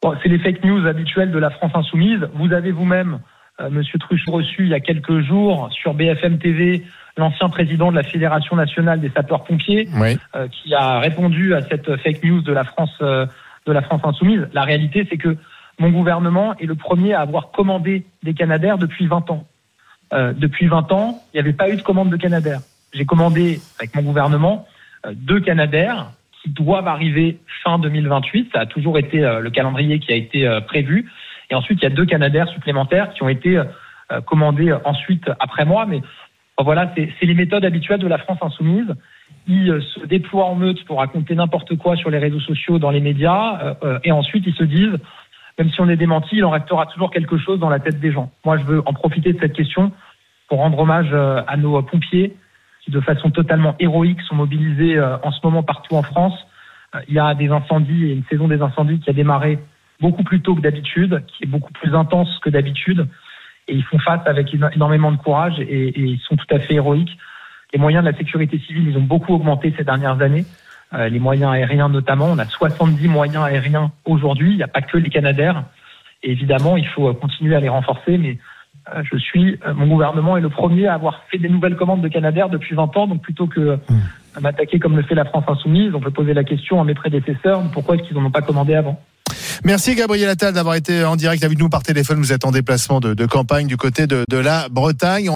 Bon, c'est les fake news habituelles de la France insoumise. Vous avez vous-même, Monsieur Truchot, reçu il y a quelques jours sur BFM TV l'ancien président de la Fédération nationale des sapeurs-pompiers, qui a répondu à cette fake news de la France insoumise. La réalité, c'est que mon gouvernement est le premier à avoir commandé des Canadair depuis 20 ans. Depuis 20 ans, il n'y avait pas eu de commande de Canadair. J'ai commandé, avec mon gouvernement, 2 Canadair qui doivent arriver fin 2028. Ça a toujours été le calendrier qui a été prévu. Et ensuite, il y a 2 Canadair supplémentaires qui ont été commandés ensuite après moi. Mais voilà, c'est les méthodes habituelles de la France insoumise. Ils se déploient en meute pour raconter n'importe quoi sur les réseaux sociaux, dans les médias. Et ensuite, ils se disent, même si on est démenti, il en restera toujours quelque chose dans la tête des gens. Moi, je veux en profiter de cette question pour rendre hommage à nos pompiers qui, de façon totalement héroïque, sont mobilisés en ce moment partout en France. Il y a des incendies et une saison des incendies qui a démarré beaucoup plus tôt que d'habitude, qui est beaucoup plus intense que d'habitude. Et ils font face avec énormément de courage et ils sont tout à fait héroïques. Les moyens de la sécurité civile, ils ont beaucoup augmenté ces dernières années. Les moyens aériens notamment. On a 70 moyens aériens aujourd'hui. Il n'y a pas que les Canadair. Et évidemment, il faut continuer à les renforcer. Mais mon gouvernement est le premier à avoir fait des nouvelles commandes de Canadair depuis 20 ans. Donc plutôt que m'attaquer comme le fait la France insoumise, on peut poser la question à mes prédécesseurs, pourquoi est-ce qu'ils n'en ont pas commandé avant ? Merci Gabriel Attal d'avoir été en direct avec nous par téléphone. Vous êtes en déplacement de campagne du côté de la Bretagne.